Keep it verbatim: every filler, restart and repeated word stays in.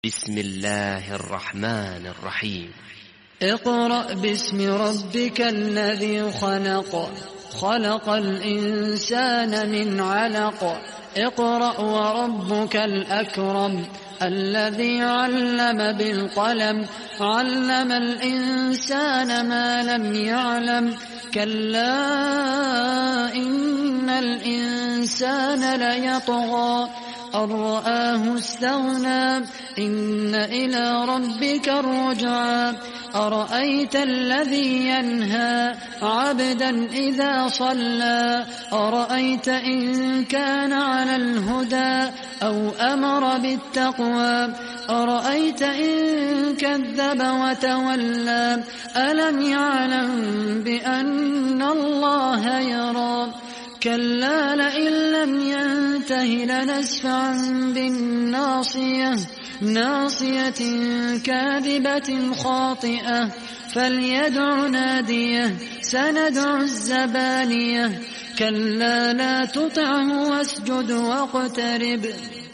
بسم الله الرحمن الرحيم. اقرأ باسم ربك الذي خلق خلق الإنسان من علق اقرأ وربك الأكرم الذي علم بالقلم علم الإنسان ما لم يعلم كلا إن الإنسان ليطغى أن رآه استغنى إن إلى ربك الرجعى أرأيت الذي ينهى عبدا إذا صلى أرأيت إن كان على الهدى أو أمر بالتقوى أرأيت إن كذب وتولى ألم يعلم بأن الله يرى كلا لئن لم ينته لنسفعا بالناصية ناصية كاذبة خاطئة فليدع ناديه سندع الزبانية كلا لا تطعه واسجد واقترب